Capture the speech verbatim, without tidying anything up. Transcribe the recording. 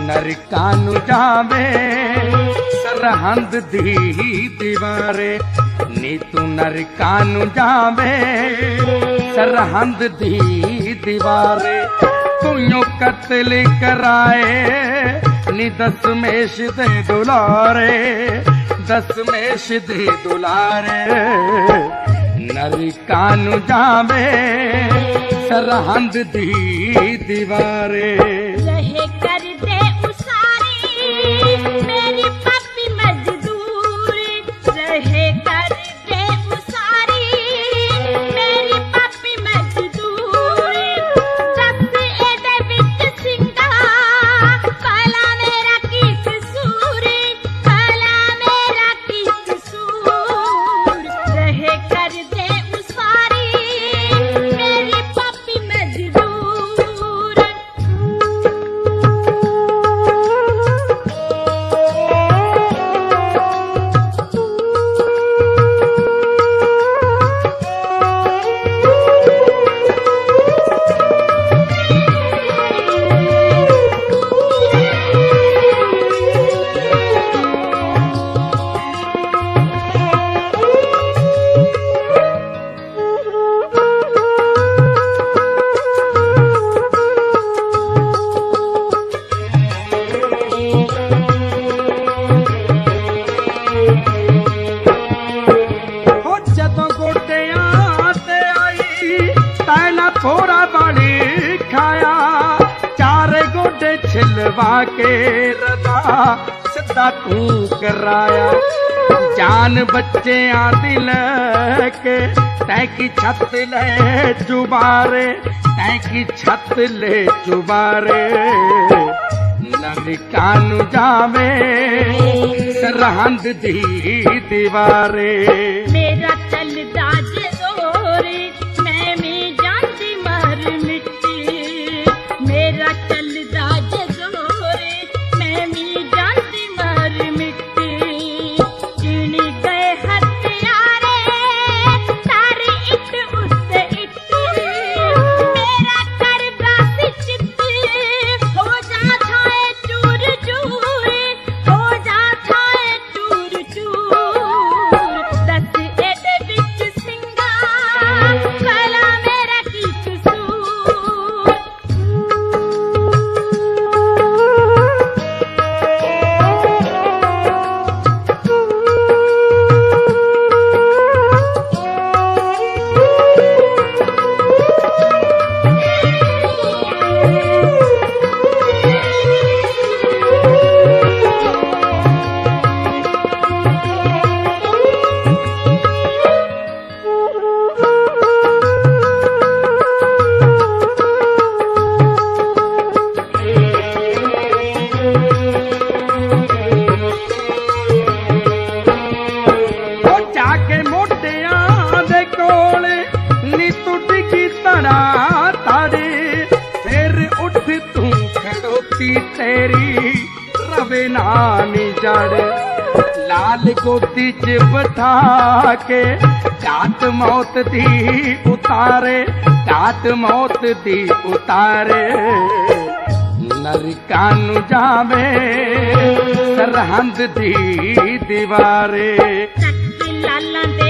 नरकां नूं जावे सरहंद दी दीवारे, नी तू नरकां नूं जावे सरहंद दी दीवारे। तू यूं कत्ल कराए नी दसमेश दे दुलारे, दसमेश दे दुलारे। नरकां नूं जावे सरहंद दी दीवारे। रहे कर दे उसारी मेरी पापी मजदूरी, रहे कर दे उसारी मेरी पापी मजदूरी। दस एदे विच सिंगा भला मेरा की कसूर, भला मेरा की कसूर। रहे कर दे उसारी मेरी पापी मजदूर। थोड़ा बाली खाया चारे गोडे छिलवा के रदा सिद्धा तू कराया। जान बच्चे दिल के तै की छत ले चुबारे, तै की छत ले चुबारे। नरकां नूं जावे सरहंद दी दीवारे। मेरा चलदा जोरे मैं भी जानती मर मिट्टी, मेरा चलदा जोरे मैं भी जानती मर मिट्टी। चुनी गए हथियारे सारे इट उत्ते इट, मेरा करदा सी चित हो जा थाए चूर चूर, हो जा थाए चूर चूर। दस एदे विच सिंगा भला मेरा की कसूर। तेरी रवे नानी जड़ लाल गोदी च बिठा के घाट मौत दी उतारे, घाट मौत दी उतारे। नरकां नूं जावे सरहंद दी दीवारे। लाला दे